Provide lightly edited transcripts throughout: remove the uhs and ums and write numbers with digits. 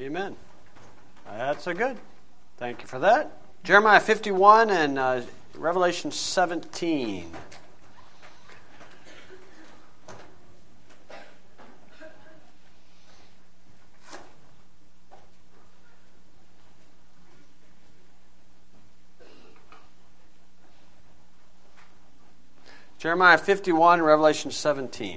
Amen. That's a good. Thank you for that. Jeremiah 51 and Revelation 17. Jeremiah 51, Revelation 17.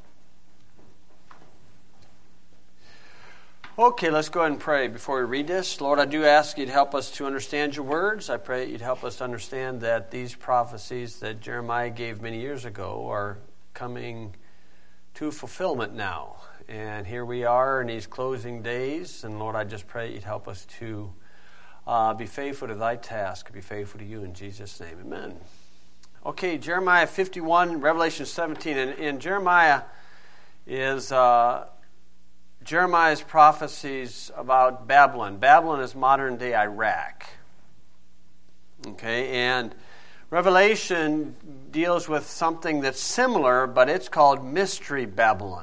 Okay, let's go ahead and pray before we read this. Lord, I do ask you to help us to understand your words. I pray that you'd help us to understand that these prophecies that Jeremiah gave many years ago are coming to fulfillment now. And here we are in these closing days. And Lord, I just pray you'd help us to be faithful to thy task, be faithful to you in Jesus' name. Amen. Okay, Jeremiah 51, Revelation 17. And Jeremiah is Jeremiah's prophecies about Babylon. Babylon is modern-day Iraq. Okay, and Revelation deals with something that's similar, but it's called Mystery Babylon.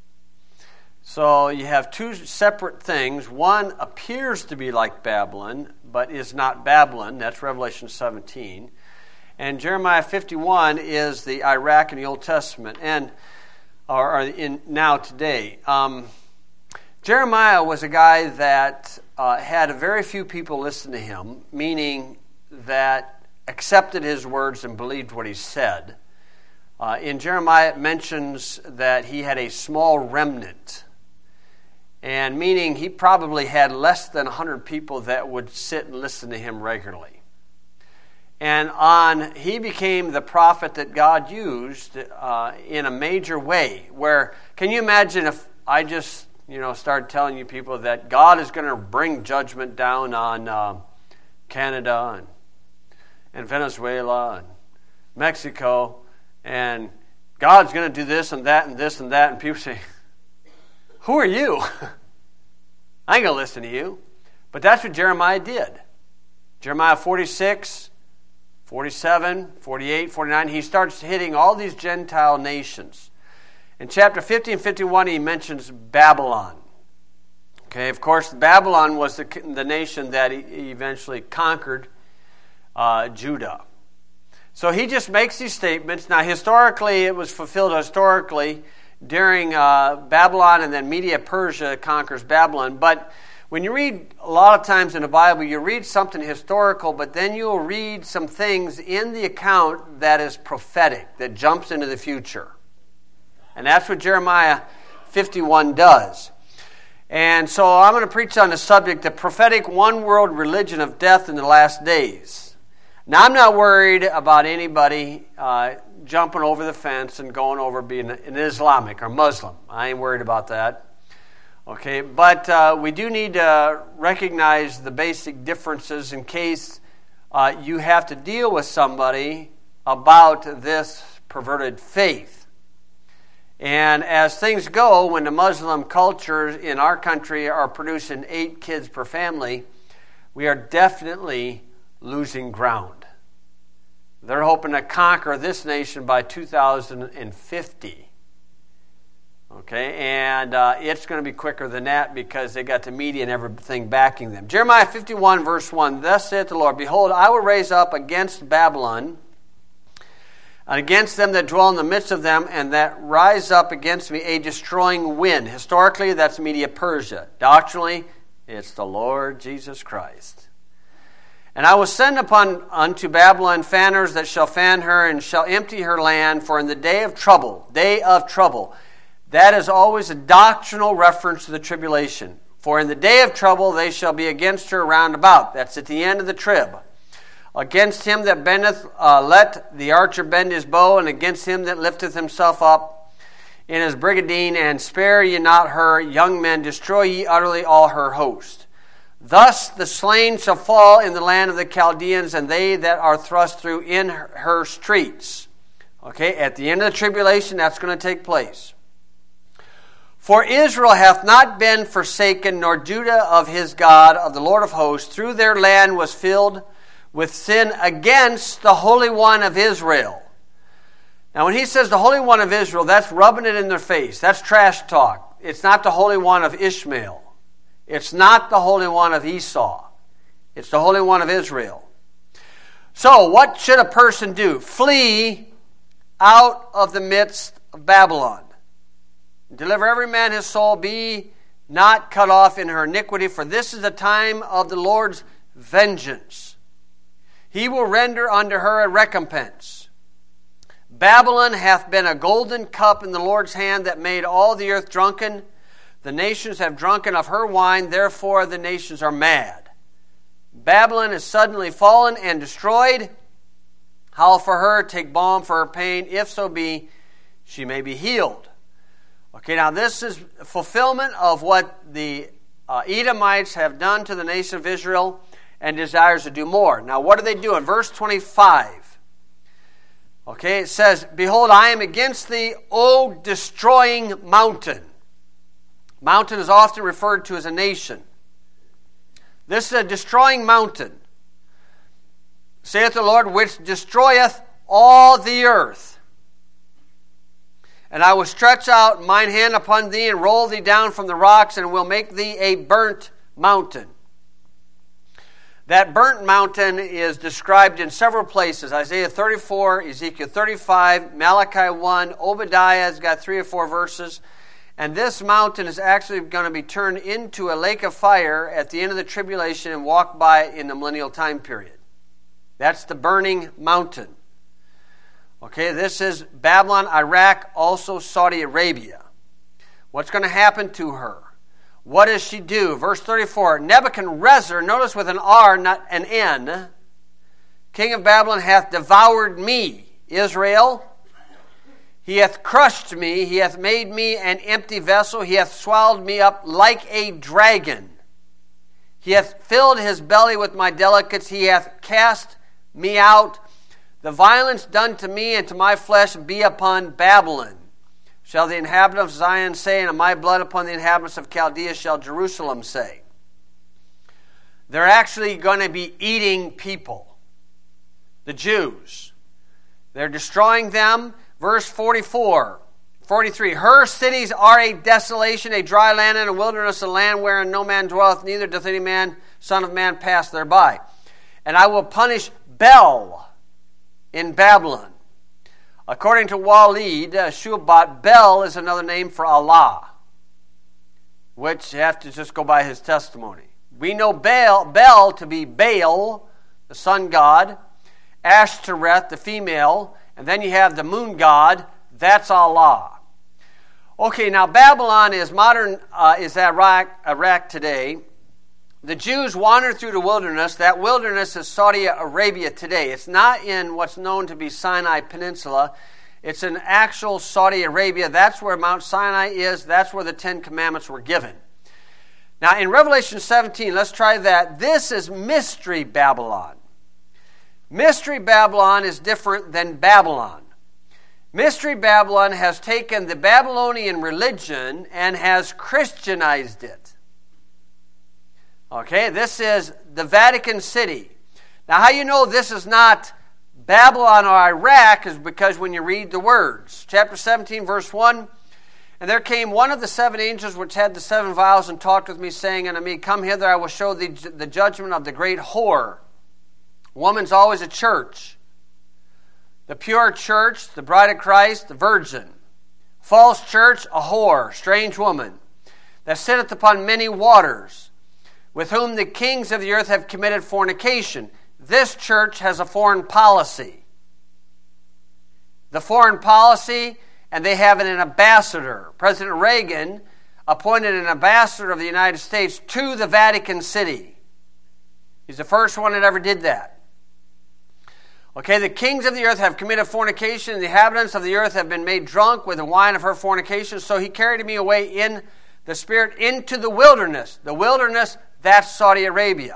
So you have two separate things. One appears to be like Babylon, but is not Babylon. That's Revelation 17. And Jeremiah 51 is the Iraq in the Old Testament, and or in now today. Jeremiah was a guy that had very few people listen to him, meaning that accepted his words and believed what he said. In Jeremiah, it mentions that he had a small remnant, and meaning he probably had less than 100 people that would sit and listen to him regularly. And he became the prophet that God used in a major way. Where, can you imagine if I just started telling you people that God is going to bring judgment down on Canada and Venezuela and Mexico, and God's going to do this and that and this and that, and people say, who are you? I ain't going to listen to you. But that's what Jeremiah did. Jeremiah 46, 47, 48, 49, he starts hitting all these Gentile nations. In chapter 50 and 51, he mentions Babylon. Okay, of course, Babylon was the nation that he eventually conquered Judah. So he just makes these statements. Now, historically, it was fulfilled during Babylon, and then Media-Persia conquers Babylon. But when you read a lot of times in the Bible, you read something historical, but then you'll read some things in the account that is prophetic, that jumps into the future. And that's what Jeremiah 51 does. And so I'm going to preach on the subject, the prophetic one-world religion of death in the last days. Now, I'm not worried about anybody jumping over the fence and going over being an Islamic or Muslim. I ain't worried about that. Okay, but we do need to recognize the basic differences in case you have to deal with somebody about this perverted faith. And as things go, when the Muslim cultures in our country are producing 8 kids per family, we are definitely losing ground. They're hoping to conquer this nation by 2050. Okay, and it's going to be quicker than that because they got the media and everything backing them. Jeremiah 51, verse 1, thus saith the Lord, behold, I will raise up against Babylon, and against them that dwell in the midst of them, and that rise up against me a destroying wind. Historically, that's Media-Persia. Doctrinally, it's the Lord Jesus Christ. And I will send unto Babylon fanners that shall fan her, and shall empty her land, for in the day of trouble, that is always a doctrinal reference to the tribulation. For in the day of trouble they shall be against her round about. That's at the end of the trib. Against him that bendeth, let the archer bend his bow, and against him that lifteth himself up in his brigadine, and spare ye not her, young men, destroy ye utterly all her host. Thus the slain shall fall in the land of the Chaldeans, and they that are thrust through in her streets. Okay, at the end of the tribulation, that's going to take place. For Israel hath not been forsaken, nor Judah of his God, of the Lord of hosts. Through their land was filled with sin against the Holy One of Israel. Now when he says the Holy One of Israel, that's rubbing it in their face. That's trash talk. It's not the Holy One of Ishmael. It's not the Holy One of Esau. It's the Holy One of Israel. So, what should a person do? Flee out of the midst of Babylon. Deliver every man his soul, be not cut off in her iniquity, for this is the time of the Lord's vengeance. He will render unto her a recompense. Babylon hath been a golden cup in the Lord's hand that made all the earth drunken. The nations have drunken of her wine, therefore the nations are mad. Babylon is suddenly fallen and destroyed. Howl for her, take balm for her pain, if so be she may be healed. Okay, now this is fulfillment of what the Edomites have done to the nation of Israel and desires to do more. Now what do they do? In verse 25, okay, it says, Behold, I am against thee, O destroying mountain. Mountain is often referred to as a nation. This is a destroying mountain, saith the Lord, which destroyeth all the earth. And I will stretch out mine hand upon thee, and roll thee down from the rocks, and will make thee a burnt mountain. That burnt mountain is described in several places. Isaiah 34, Ezekiel 35, Malachi 1, Obadiah has got 3 or 4 verses. And this mountain is actually going to be turned into a lake of fire at the end of the tribulation and walked by in the millennial time period. That's the burning mountain. Okay, this is Babylon, Iraq, also Saudi Arabia. What's going to happen to her? What does she do? Verse 34, Nebuchadnezzar, notice with an R, not an N, king of Babylon, hath devoured me, Israel. He hath crushed me, he hath made me an empty vessel, he hath swallowed me up like a dragon. He hath filled his belly with my delicates, he hath cast me out. The violence done to me and to my flesh be upon Babylon. Shall the inhabitants of Zion say, and of my blood upon the inhabitants of Chaldea shall Jerusalem say. They're actually going to be eating people, the Jews. They're destroying them. Verse 43, her cities are a desolation, a dry land and a wilderness, a land wherein no man dwelleth, neither doth any man, son of man, pass thereby. And I will punish Bel in Babylon. According to Walid Shubat, Bel is another name for Allah, which you have to just go by his testimony. We know Bel to be Baal, the sun god, Ashtoreth, the female, and then you have the moon god, that's Allah. Okay, now Babylon is is Iraq today. The Jews wandered through the wilderness. That wilderness is Saudi Arabia today. It's not in what's known to be Sinai Peninsula. It's in actual Saudi Arabia. That's where Mount Sinai is. That's where the 10 Commandments were given. Now in Revelation 17, let's try that. This is Mystery Babylon. Mystery Babylon is different than Babylon. Mystery Babylon has taken the Babylonian religion and has Christianized it. Okay, this is the Vatican City. Now, how you know this is not Babylon or Iraq is because when you read the words. Chapter 17, verse 1, And there came one of the 7 angels which had the 7 vials and talked with me, saying unto me, Come hither, I will show thee the judgment of the great whore. Woman's always a church. The pure church, the bride of Christ, the virgin. False church, a whore, strange woman, that sitteth upon many waters, with whom the kings of the earth have committed fornication. This church has a foreign policy. The foreign policy, and they have an ambassador. President Reagan appointed an ambassador of the United States to the Vatican City. He's the first one that ever did that. Okay, the kings of the earth have committed fornication, and the inhabitants of the earth have been made drunk with the wine of her fornication. So he carried me away in the spirit into the wilderness. The wilderness, that's Saudi Arabia.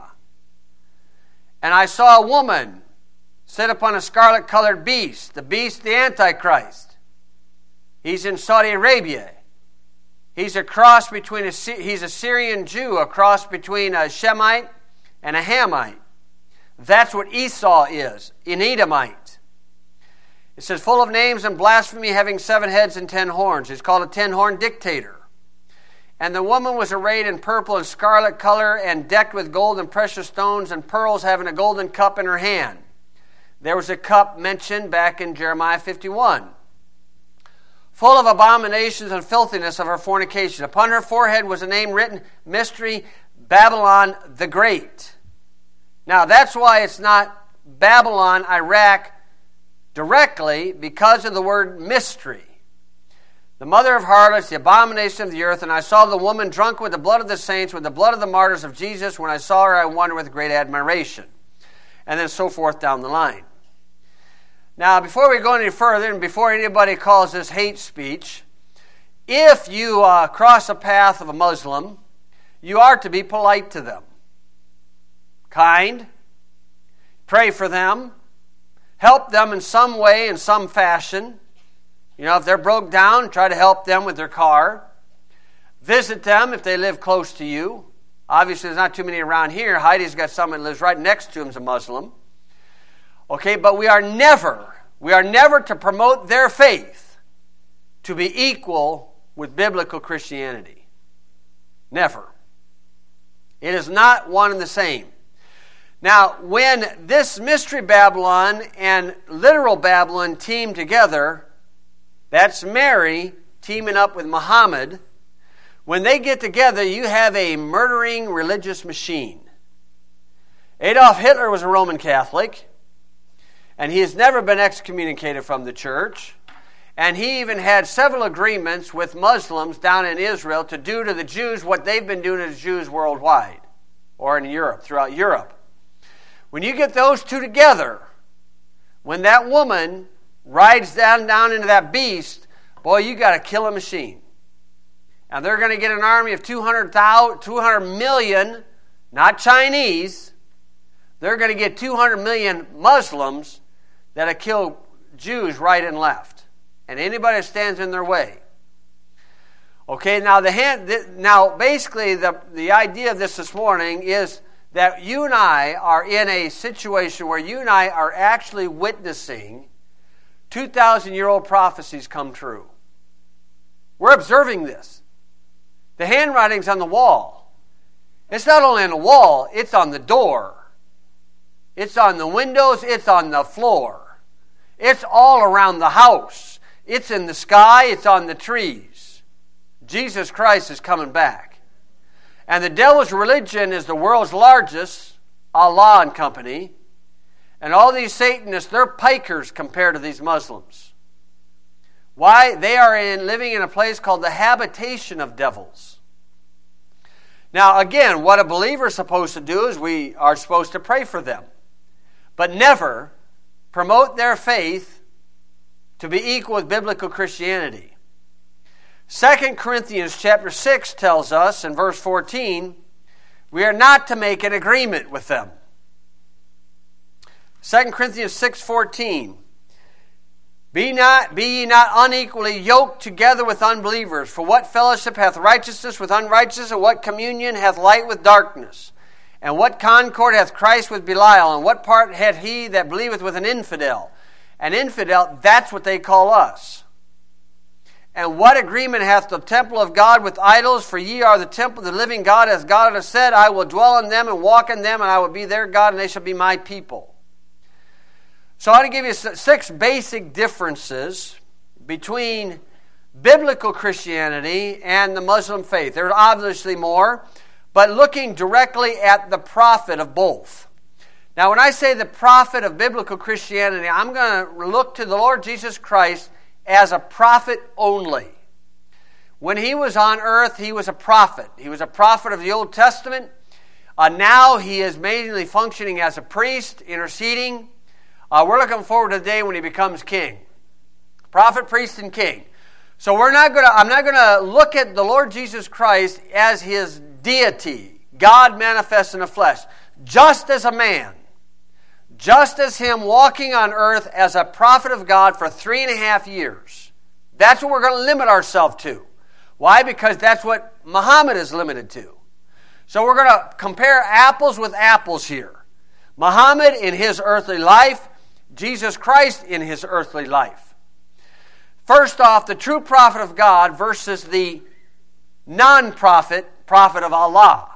And I saw a woman sit upon a scarlet-colored beast. The beast, the Antichrist. He's in Saudi Arabia. He's a cross between he's a Syrian Jew, a cross between a Shemite and a Hamite. That's what Esau is, an Edomite. It says, full of names and blasphemy, having 7 heads and 10 horns. He's called a 10-horn dictator. And the woman was arrayed in purple and scarlet color and decked with gold and precious stones and pearls, having a golden cup in her hand. There was a cup mentioned back in Jeremiah 51. Full of abominations and filthiness of her fornication. Upon her forehead was a name written, Mystery, Babylon the Great. Now that's why it's not Babylon, Iraq directly, because of the word mystery. The mother of harlots, the abomination of the earth, and I saw the woman drunk with the blood of the saints, with the blood of the martyrs of Jesus. When I saw her, I wondered with great admiration. And then so forth down the line. Now, before we go any further, and before anybody calls this hate speech, if you cross the path of a Muslim, you are to be polite to them. Kind. Pray for them. Help them in some way, in some fashion. You know, if they're broke down, try to help them with their car. Visit them if they live close to you. Obviously, there's not too many around here. Heidi's got someone that lives right next to him who's a Muslim. Okay, but we are never to promote their faith to be equal with biblical Christianity. Never. It is not one and the same. Now, when this mystery Babylon and literal Babylon team together, that's Mary teaming up with Muhammad. When they get together, you have a murdering religious machine. Adolf Hitler was a Roman Catholic, and he has never been excommunicated from the church. And he even had several agreements with Muslims down in Israel to do to the Jews what they've been doing to the Jews worldwide, or in Europe, throughout Europe. When you get those two together, when that woman rides down into that beast, boy, you got to kill a machine. And they're going to get an army of 200 million, not Chinese. They're going to get 200 million Muslims that'll kill Jews right and left. And anybody that stands in their way. Okay, now basically the idea of this morning is that you and I are in a situation where you and I are actually witnessing 2,000-year-old prophecies come true. We're observing this. The handwriting's on the wall. It's not only on the wall, it's on the door. It's on the windows, it's on the floor. It's all around the house. It's in the sky, it's on the trees. Jesus Christ is coming back. And the devil's religion is the world's largest, Allah and company. And all these Satanists, they're pikers compared to these Muslims. Why? They are living in a place called the habitation of devils. Now, again, what a believer is supposed to do is we are supposed to pray for them. But never promote their faith to be equal with biblical Christianity. 2 Corinthians chapter 6 tells us in verse 14, we are not to make an agreement with them. 2 Corinthians 6:14, Be ye not unequally yoked together with unbelievers. For what fellowship hath righteousness with unrighteousness, and what communion hath light with darkness? And what concord hath Christ with Belial? And what part hath he that believeth with an infidel? An infidel, that's what they call us. And what agreement hath the temple of God with idols? For ye are the temple of the living God, as God hath said, I will dwell in them and walk in them, and I will be their God, and they shall be my people. So I want to give you 6 basic differences between biblical Christianity and the Muslim faith. There's obviously more, but looking directly at the prophet of both. Now, when I say the prophet of biblical Christianity, I'm going to look to the Lord Jesus Christ as a prophet only. When he was on earth, he was a prophet. He was a prophet of the Old Testament. Now he is mainly functioning as a priest, interceding. We're looking forward to the day when he becomes king. Prophet, priest, and king. So I'm not going to look at the Lord Jesus Christ as his deity, God manifest in the flesh, just as a man. Just as him walking on earth as a prophet of God for 3.5 years. That's what we're going to limit ourselves to. Why? Because that's what Muhammad is limited to. So we're going to compare apples with apples here. Muhammad in his earthly life, Jesus Christ in his earthly life. First off, the true prophet of God versus the non-prophet, prophet of Allah.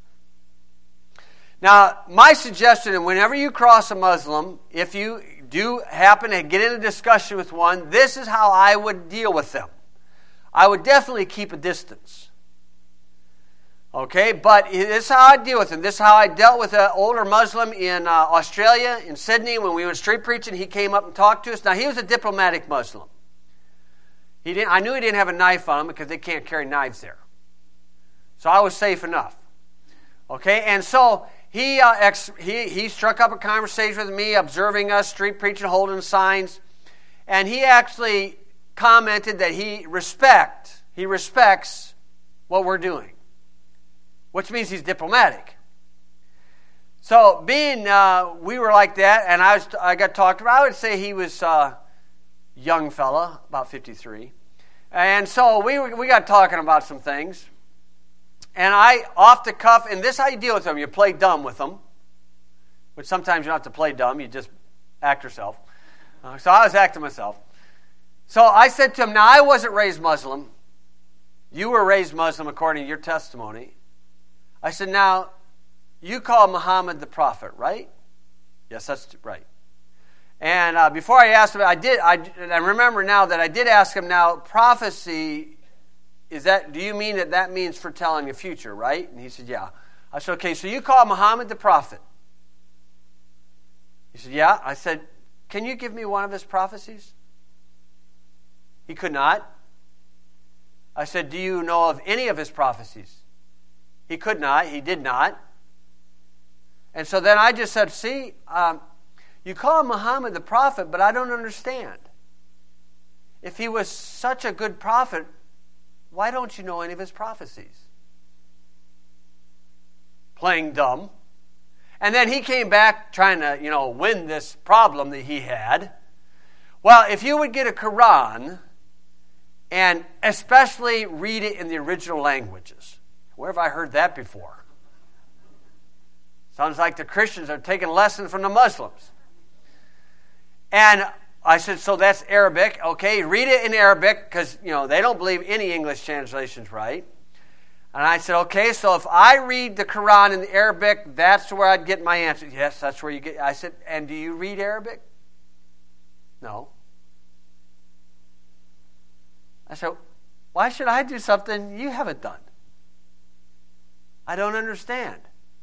Now, my suggestion, and whenever you cross a Muslim, if you do happen to get in a discussion with one, this is how I would deal with them. I would definitely keep a distance. Okay, but this is how I deal with them. This is how I dealt with an older Muslim in Australia, in Sydney, when we went street preaching. He came up and talked to us. Now, he was a diplomatic Muslim. I knew he didn't have a knife on him because they can't carry knives there. So I was safe enough. Okay, and so he struck up a conversation with me, observing us, street preaching, holding signs, and he actually commented that he respects what we're doing, which means he's diplomatic. So being we were like that, and I got talked about. I would say he was a young fella, about 53, and so we got talking about some things. And I, off the cuff, and this is how you deal with them. You play dumb with them, which sometimes you don't have to play dumb. You just act yourself. So I was acting myself. So I said to him, now I wasn't raised Muslim. You were raised Muslim according to your testimony. I said, now, you call Muhammad the prophet, right? Yes, that's right. And before I asked him, I remember now that I did ask him, now, prophecy, do you mean that means foretelling the future, right? And he said, yeah. I said, okay, so you call Muhammad the prophet. He said, yeah. I said, can you give me one of his prophecies? He could not. I said, do you know of any of his prophecies? He could not. He did not. And so then I just said, see, you call Muhammad the prophet, but I don't understand. If he was such a good prophet, why don't you know any of his prophecies? Playing dumb. And then he came back trying to, win this problem that he had. Well, if you would get a Quran and especially read it in the original languages. Where have I heard that before? Sounds like the Christians are taking lessons from the Muslims. And I said, so that's Arabic. Okay, read it in Arabic because, they don't believe any English translation's right. And I said, okay, so if I read the Quran in the Arabic, that's where I'd get my answer. Yes, that's where you get. I said, and do you read Arabic? No. I said, why should I do something you haven't done? I don't understand.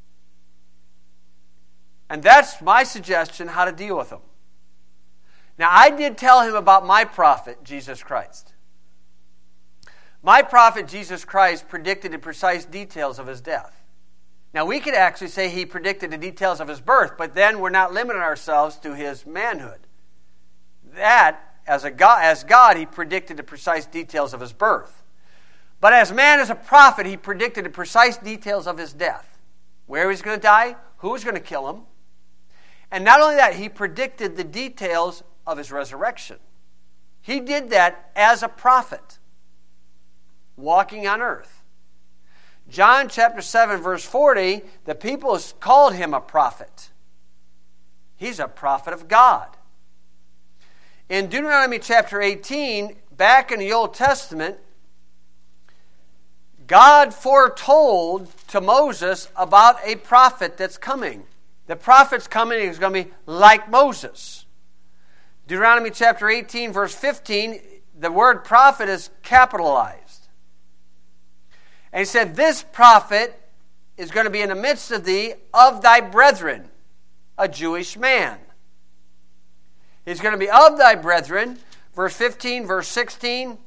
And that's my suggestion how to deal with them. Now, I did tell him about my prophet, Jesus Christ. My prophet, Jesus Christ, predicted the precise details of his death. Now, we could actually say he predicted the details of his birth, but then we're not limiting ourselves to his manhood. That, as God, he predicted the precise details of his birth. But as man, as a prophet, he predicted the precise details of his death. Where he was going to die, who was going to kill him. And not only that, he predicted the details of his resurrection. He did that as a prophet, walking on earth. John chapter 7, verse 40, the people called him a prophet. He's a prophet of God. In Deuteronomy chapter 18, back in the Old Testament, God foretold to Moses about a prophet that's coming. The prophet's coming and he's going to be like Moses. Deuteronomy chapter 18, verse 15, the word prophet is capitalized. And he said, this prophet is going to be in the midst of thee, of thy brethren, a Jewish man. He's going to be of thy brethren. Verse 15, verse 16.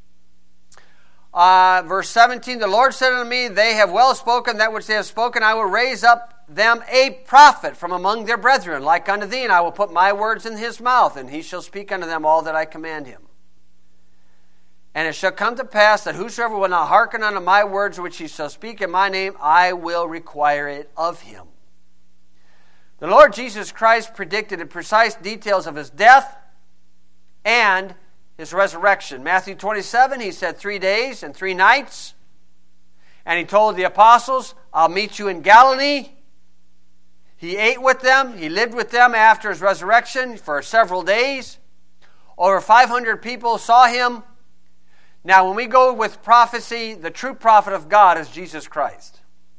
Verse 17, the Lord said unto me, they have well spoken that which they have spoken. I will raise up them a prophet from among their brethren, like unto thee, and I will put my words in his mouth, and he shall speak unto them all that I command him. And it shall come to pass that whosoever will not hearken unto my words which he shall speak in my name, I will require it of him. The Lord Jesus Christ predicted the precise details of his death and his resurrection. Matthew 27, he said 3 days and 3 nights. And he told the apostles, I'll meet you in Galilee. He ate with them. He lived with them after his resurrection for several days. Over 500 people saw him. Now, when we go with prophecy, the true prophet of God is Jesus Christ.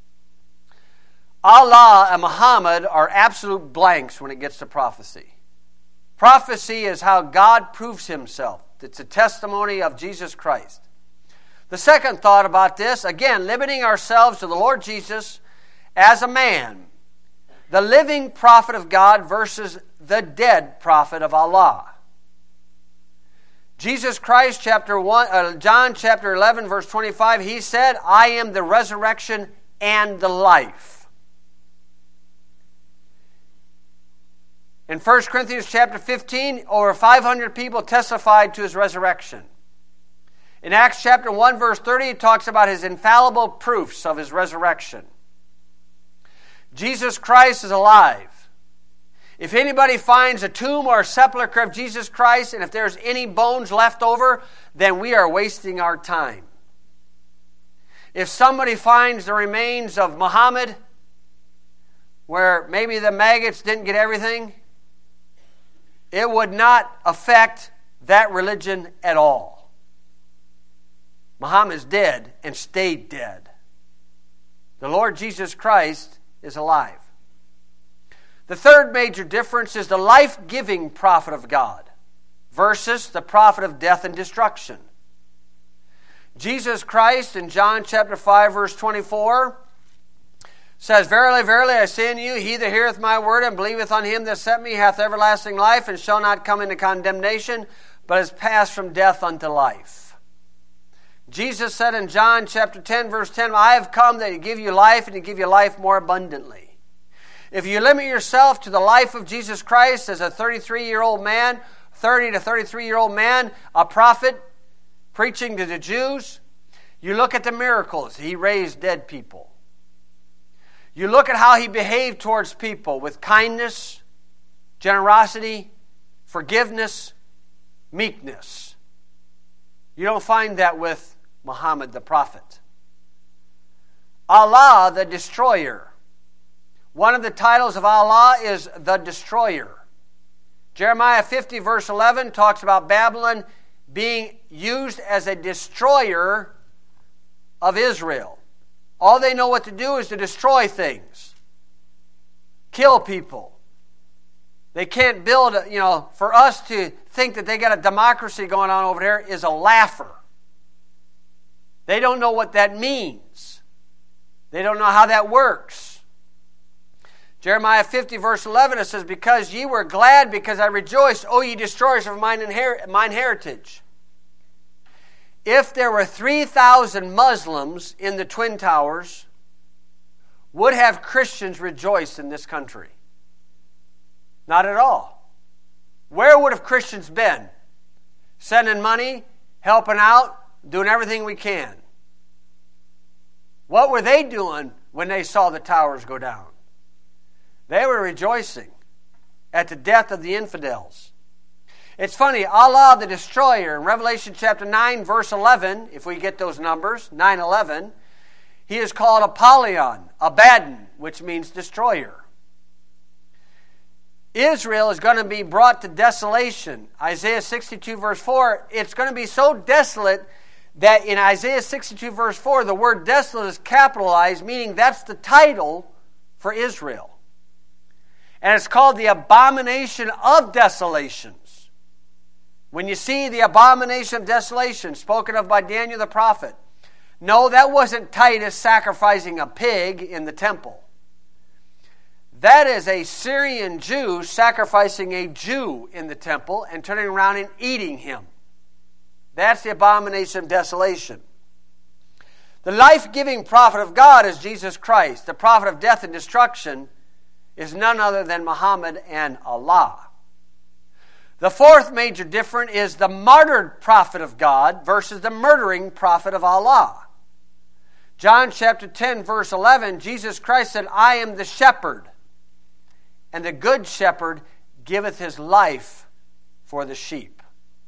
Allah and Muhammad are absolute blanks when it gets to prophecy. Prophecy is how God proves himself. It's a testimony of Jesus Christ. The second thought about this, again, limiting ourselves to the Lord Jesus as a man, the living prophet of God versus the dead prophet of Allah. Jesus Christ, John chapter 11, verse 25, he said, I am the resurrection and the life. In 1 Corinthians chapter 15, over 500 people testified to his resurrection. In Acts chapter 1, verse 30, it talks about his infallible proofs of his resurrection. Jesus Christ is alive. If anybody finds a tomb or a sepulcher of Jesus Christ, and if there's any bones left over, then we are wasting our time. If somebody finds the remains of Muhammad, where maybe the maggots didn't get everything, it would not affect that religion at all. Muhammad is dead and stayed dead. The Lord Jesus Christ is alive. The third major difference is the life-giving prophet of God versus the prophet of death and destruction. Jesus Christ in John chapter 5, verse 24 says, Verily, verily, I say unto you, he that heareth my word and believeth on him that sent me hath everlasting life, and shall not come into condemnation, but is passed from death unto life. Jesus said in John chapter 10, verse 10, I have come that to give you life, and to give you life more abundantly. If you limit yourself to the life of Jesus Christ as a 33-year-old man, 30 to 33-year-old man, a prophet, preaching to the Jews, you look at the miracles. He raised dead people. You look at how he behaved towards people with kindness, generosity, forgiveness, meekness. You don't find that with Muhammad the prophet. Allah the destroyer. One of the titles of Allah is the destroyer. Jeremiah 50 verse 11 talks about Babylon being used as a destroyer of Israel. All they know what to do is to destroy things. Kill people. They can't build, for us to think that they got a democracy going on over there is a laugher. They don't know what that means. They don't know how that works. Jeremiah 50 verse 11, it says, Because ye were glad, because I rejoiced, O ye destroyers of mine heritage. If there were 3,000 Muslims in the Twin Towers, would have Christians rejoiced in this country? Not at all. Where would have Christians been? Sending money, helping out, doing everything we can. What were they doing when they saw the towers go down? They were rejoicing at the death of the infidels. It's funny, Allah the destroyer, in Revelation chapter 9, verse 11, if we get those numbers, 9:11, he is called Apollyon, Abaddon, which means destroyer. Israel is going to be brought to desolation. Isaiah 62, verse 4, it's going to be so desolate that in Isaiah 62, verse 4, the word desolate is capitalized, meaning that's the title for Israel. And it's called the abomination of desolations. When you see the abomination of desolation spoken of by Daniel the prophet, no, that wasn't Titus sacrificing a pig in the temple. That is a Syrian Jew sacrificing a Jew in the temple and turning around and eating him. That's the abomination of desolation. The life-giving prophet of God is Jesus Christ. The prophet of death and destruction is none other than Muhammad and Allah. The fourth major difference is the martyred prophet of God versus the murdering prophet of Allah. John chapter 10, verse 11, Jesus Christ said, I am the shepherd, and the good shepherd giveth his life for the sheep.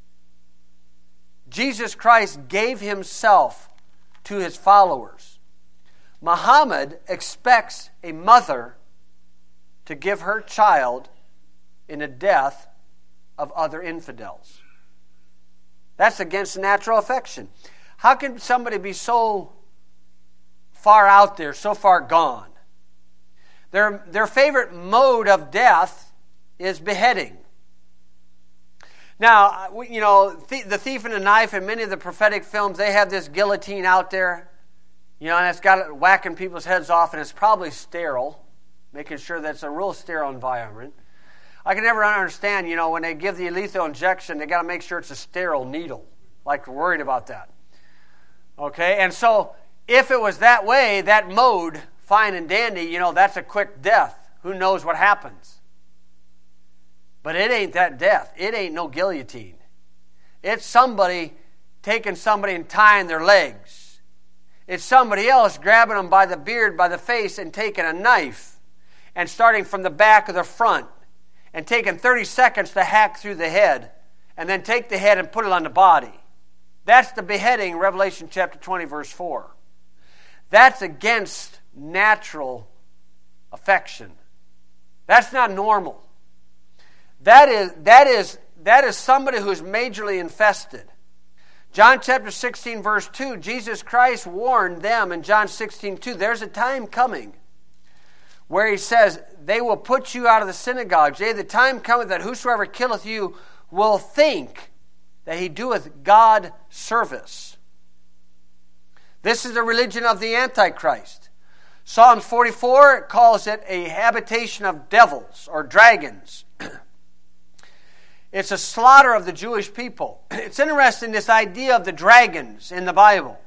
Jesus Christ gave himself to his followers. Muhammad expects a mother to give her child in a death of other infidels. That's against natural affection. How can somebody be so far out there, so far gone? Their favorite mode of death is beheading. Now, the Thief and the Knife and many of the prophetic films, they have this guillotine out there, and it's got it whacking people's heads off, and it's probably sterile, making sure that's a real sterile environment. I can never understand, when they give the lethal injection, they got to make sure it's a sterile needle. Like we're worried about that. Okay, and so if it was that way, that mode, fine and dandy, that's a quick death. Who knows what happens? But it ain't that death. It ain't no guillotine. It's somebody taking somebody and tying their legs. It's somebody else grabbing them by the beard, by the face, and taking a knife and starting from the back or the front and taking 30 seconds to hack through the head and then take the head and put it on the body. That's the beheading, Revelation chapter 20, verse 4. That's against natural affection. That's not normal. That is somebody who's majorly infested. John chapter 16, verse 2, Jesus Christ warned them in John 16:2, there's a time coming where he says, they will put you out of the synagogues. Yea, the time cometh that whosoever killeth you will think that he doeth God service. This is the religion of the Antichrist. Psalm 44 calls it a habitation of devils or dragons. It's a slaughter of the Jewish people. It's interesting, this idea of the dragons in the Bible.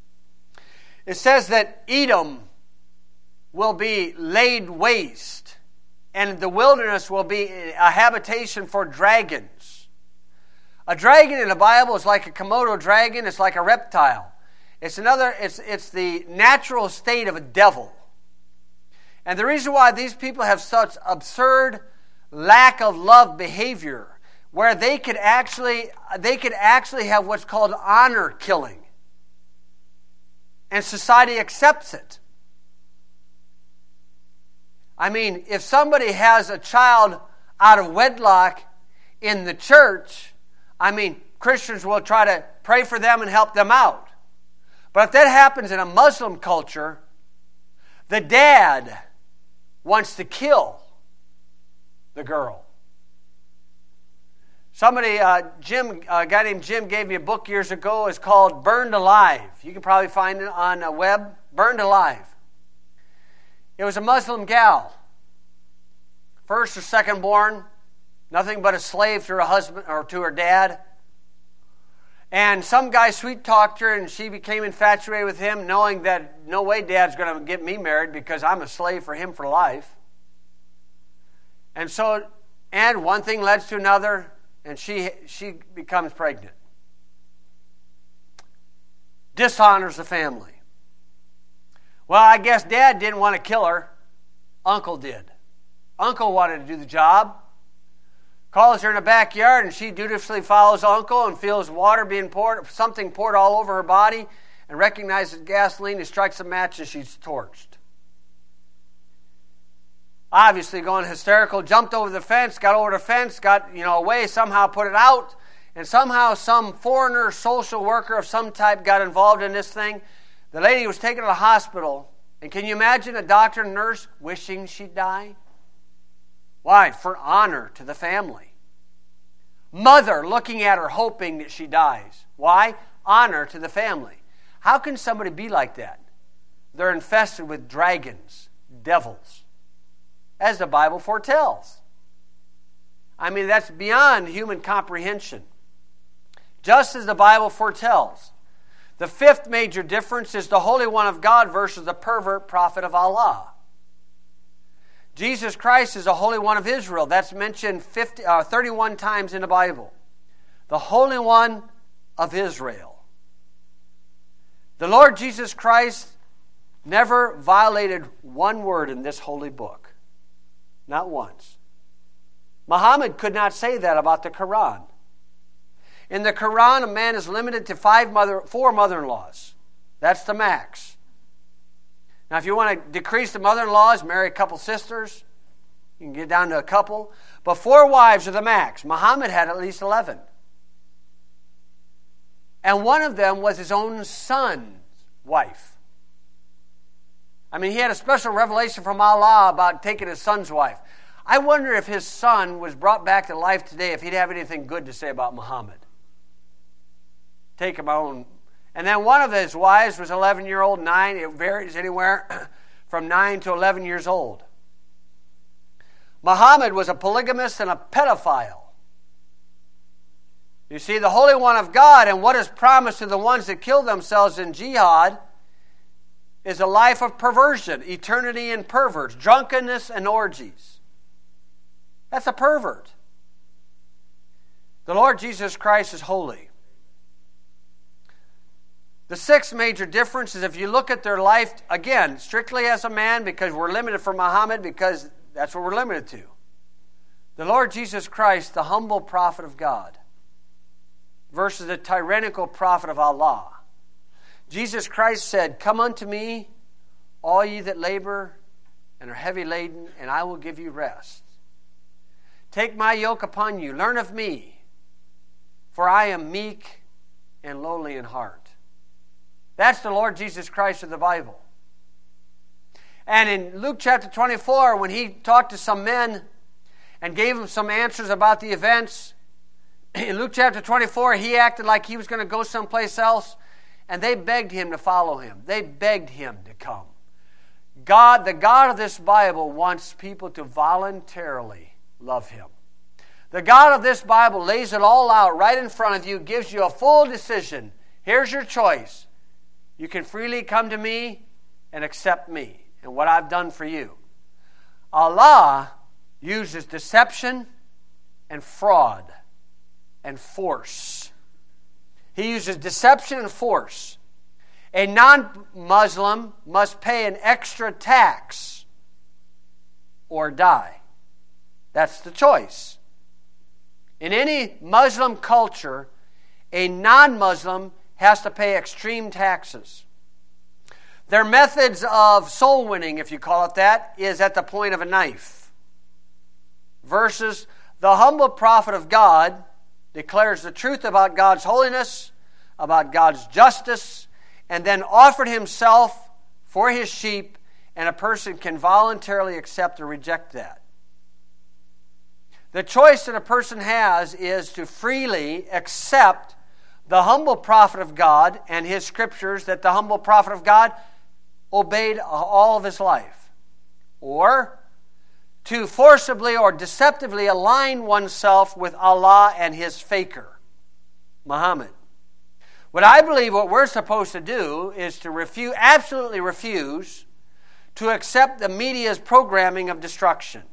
It says that Edom will be laid waste, and the wilderness will be a habitation for dragons. A dragon in the Bible is like a Komodo dragon. It's like a reptile. It's the natural state of a devil. And the reason why these people have such absurd lack of love behavior, where they could actually have what's called honor killing, and society accepts it. I mean, if somebody has a child out of wedlock in the church, Christians will try to pray for them and help them out. But if that happens in a Muslim culture, the dad wants to kill the girl. Somebody, a guy named Jim gave me a book years ago. It's called Burned Alive. You can probably find it on the web. Burned Alive. It was a Muslim gal. First or second born. Nothing but a slave to her husband or to her dad. And some guy sweet-talked her, and she became infatuated with him, knowing that no way Dad's going to get me married because I'm a slave for him for life. And one thing leads to another, and she becomes pregnant. Dishonors the family. Well, I guess Dad didn't want to kill her. Uncle did. Uncle wanted to do the job. Calls her in the backyard, and she dutifully follows Uncle and feels water being poured, something poured all over her body, and recognizes gasoline and strikes a match, and she's torched. Obviously going hysterical, jumped over the fence, got over the fence, got away, somehow put it out, and somehow some foreigner social worker of some type got involved in this thing. The lady was taken to the hospital, and can you imagine a doctor and nurse wishing she'd die? Why? For honor to the family. Mother looking at her hoping that she dies. Why? Honor to the family. How can somebody be like that? They're infested with dragons, devils, as the Bible foretells. That's beyond human comprehension. Just as the Bible foretells. The fifth major difference is the Holy One of God versus the pervert prophet of Allah. Jesus Christ is the Holy One of Israel. That's mentioned 31 times in the Bible. The Holy One of Israel. The Lord Jesus Christ never violated one word in this holy book. Not once. Muhammad could not say that about the Quran. In the Quran, a man is limited to 4 mother-in-laws. That's the max. Now, if you want to decrease the mother-in-laws, marry a couple sisters, you can get down to a couple. But 4 wives are the max. Muhammad had at least 11. And one of them was his own son's wife. I mean, he had a special revelation from Allah about taking his son's wife. I wonder if his son was brought back to life today, if he'd have anything good to say about Muhammad. Take my own. And then one of his wives was 11-year-old, 9. It varies anywhere from 9 to 11 years old. Muhammad was a polygamist and a pedophile. You see, the Holy One of God and what is promised to the ones that kill themselves in jihad is a life of perversion, eternity in perverts, drunkenness and orgies. That's a pervert. The Lord Jesus Christ is holy. The sixth major difference is if you look at their life, again, strictly as a man, because we're limited for Muhammad, because that's what we're limited to. The Lord Jesus Christ, the humble prophet of God, versus the tyrannical prophet of Allah. Jesus Christ said, "Come unto me, all ye that labor and are heavy laden, and I will give you rest. Take my yoke upon you, learn of me, for I am meek and lowly in heart." That's the Lord Jesus Christ of the Bible. And in Luke chapter 24, when he talked to some men and gave them some answers about the events, in Luke chapter 24, he acted like he was going to go someplace else, and they begged him to follow him. They begged him to come. God, the God of this Bible, wants people to voluntarily love him. The God of this Bible lays it all out right in front of you, gives you a full decision. Here's your choice. You can freely come to me and accept me and what I've done for you. Allah uses deception and fraud and force. He uses deception and force. A non-Muslim must pay an extra tax or die. That's the choice. In any Muslim culture, a non-Muslim has to pay extreme taxes. Their methods of soul winning, if you call it that, is at the point of a knife. Versus the humble prophet of God declares the truth about God's holiness, about God's justice, and then offered himself for his sheep, and a person can voluntarily accept or reject that. The choice that a person has is to freely accept the humble prophet of God and his scriptures that the humble prophet of God obeyed all of his life. Or to forcibly or deceptively align oneself with Allah and his faker, Muhammad. What I believe what we're supposed to do is to absolutely refuse to accept the media's programming of destruction.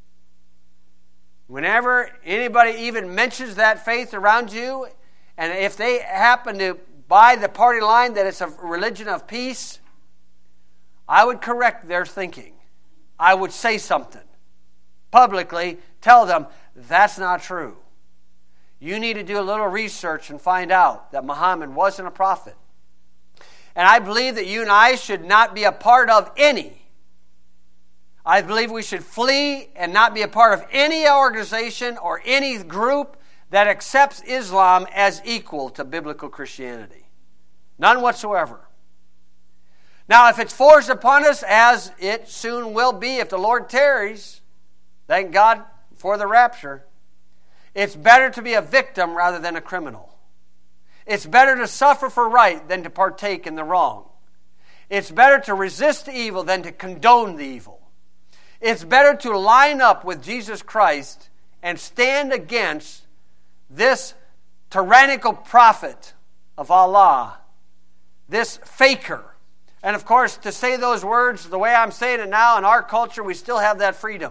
Whenever anybody even mentions that faith around you, and if they happen to buy the party line that it's a religion of peace, I would correct their thinking. I would say something. Publicly, tell them, that's not true. You need to do a little research and find out that Muhammad wasn't a prophet. And I believe that you and I should not be a part of any. I believe we should flee and not be a part of any organization or any group that accepts Islam as equal to biblical Christianity. None whatsoever. Now, if it's forced upon us, as it soon will be if the Lord tarries, thank God for the rapture, it's better to be a victim rather than a criminal. It's better to suffer for right than to partake in the wrong. It's better to resist the evil than to condone the evil. It's better to line up with Jesus Christ and stand against this tyrannical prophet of Allah, this faker. And of course, to say those words the way I'm saying it now in our culture, we still have that freedom.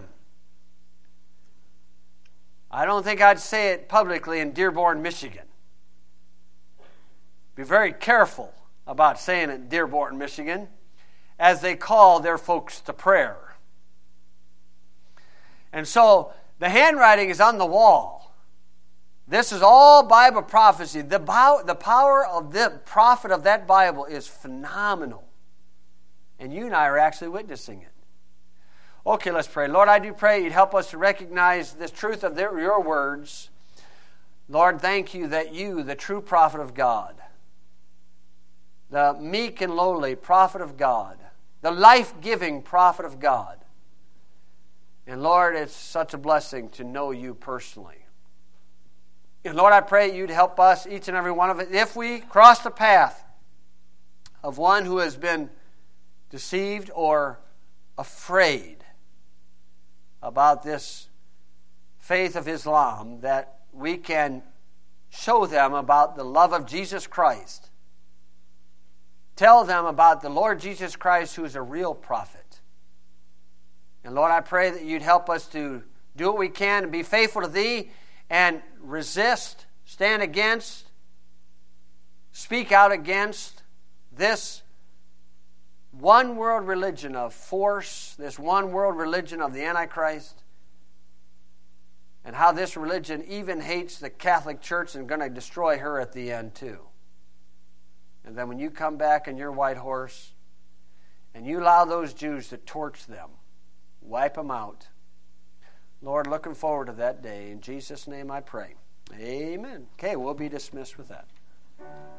I don't think I'd say it publicly in Dearborn, Michigan. Be very careful about saying it in Dearborn, Michigan, as they call their folks to prayer. And so the handwriting is on the wall. This is all Bible prophecy. The power of the prophet of that Bible is phenomenal. And you and I are actually witnessing it. Okay, let's pray. Lord, I do pray you'd help us to recognize the truth of your words. Lord, thank you that you, the true prophet of God, the meek and lowly prophet of God, the life-giving prophet of God. And Lord, it's such a blessing to know you personally. And Lord, I pray you'd help us, each and every one of us, if we cross the path of one who has been deceived or afraid about this faith of Islam, that we can show them about the love of Jesus Christ. Tell them about the Lord Jesus Christ, who is a real prophet. And Lord, I pray that you'd help us to do what we can to be faithful to thee and resist, stand against, speak out against this one world religion of force, this one world religion of the Antichrist, and how this religion even hates the Catholic Church and going to destroy her at the end too. And then when you come back on your white horse and you allow those Jews to torch them, wipe them out. Lord, looking forward to that day. In Jesus' name I pray. Amen. Okay, we'll be dismissed with that.